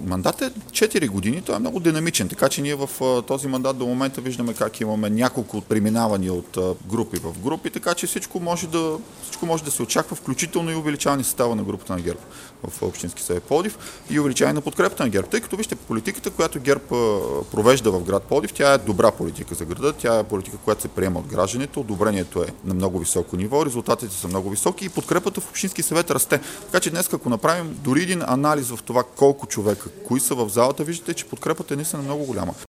Мандат е 4 години, той е много динамичен, така че ние в този мандат до момента виждаме как имаме няколко преминавания от групи в групи, така че всичко може да се очаква, включително и увеличаване състава на групата на ГЕРБ в Общински съвет Пловдив и увеличаване на подкрепата на ГЕРБ. Тъй като вижте, политиката, която ГЕРБ провежда в град Пловдив, тя е добра политика за града, тя е политика, която се приема от гражданите, одобрението е на много високо ниво, резултатите са много високи и подкрепата в Общински съвет расте. Така че днес, ако направим дори един анализ в това колко човека, кои са в залата, виждате, че подкрепата е наистина много голяма.